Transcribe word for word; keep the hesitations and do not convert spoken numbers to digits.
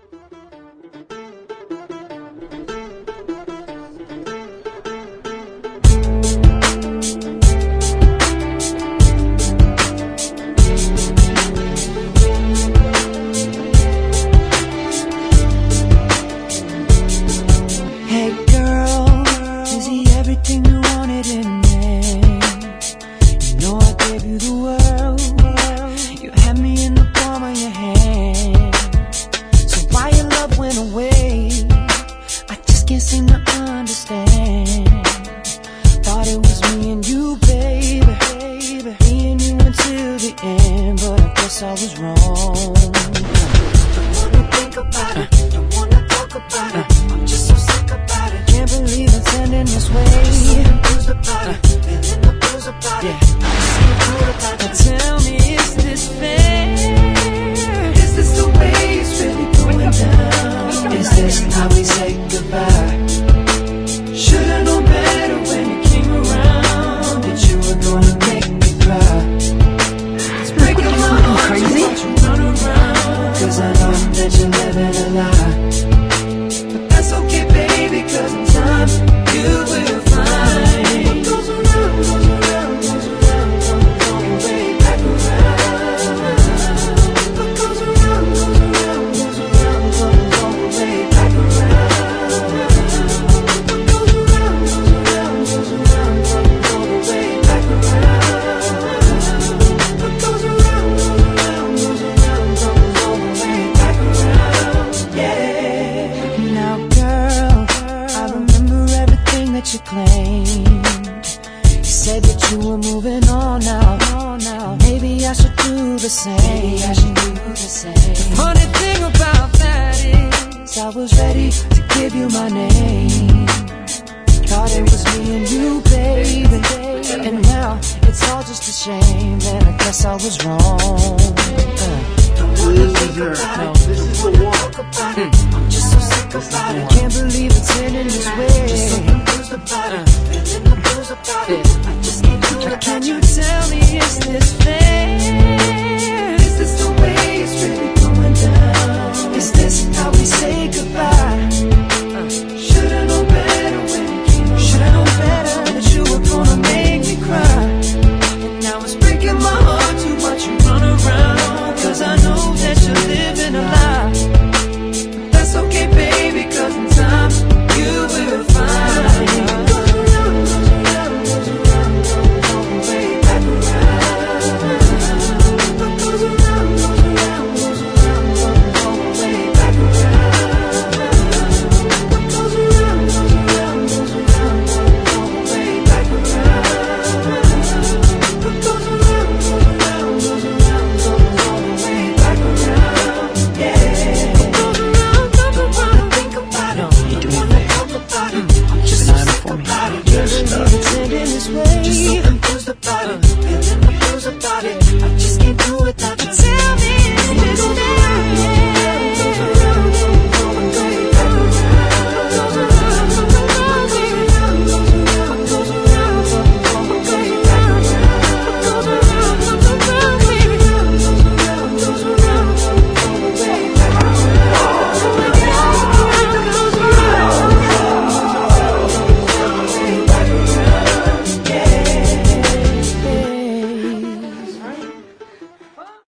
Hey girl, is he everything you wanted in me? You know I gave you the world. You had me in the palm of your hand. So why your love went away? I just can't seem to understand. Thought it was me and you, baby, me and you until the end, but I guess I was wrong. Don't wanna think about it, don't wanna talk about it. I'm just so sick about it. Can't believe it's ending this way. So confused about it, feeling the blues about it. I'm so cool about it. Tell me, is this fair? Is this the way it's really going down? Is this how we say goodbye? Should've known better when you came around that you were gonna make me cry. It's breaking my heart crazy. To run around, 'cause I know that you're living a lie. But that's okay, baby, 'cause in time you will find what goes around, goes around, goes around, comes all the way back around. What goes around, goes around, goes around, comes all the way back around. What goes around, goes around, goes around, comes all the way back around. What goes around, goes around, goes around, comes all the way back around. Yeah. Now, girl, I remember everything that you claimed. You said that you were moving on now. Maybe I should do the same. Maybe I should do the same. The funny thing about that is I was ready to give you my name. Thought it was me and you, baby. And now it's all just a shame. And I guess I was wrong. Uh, don't wanna think about it.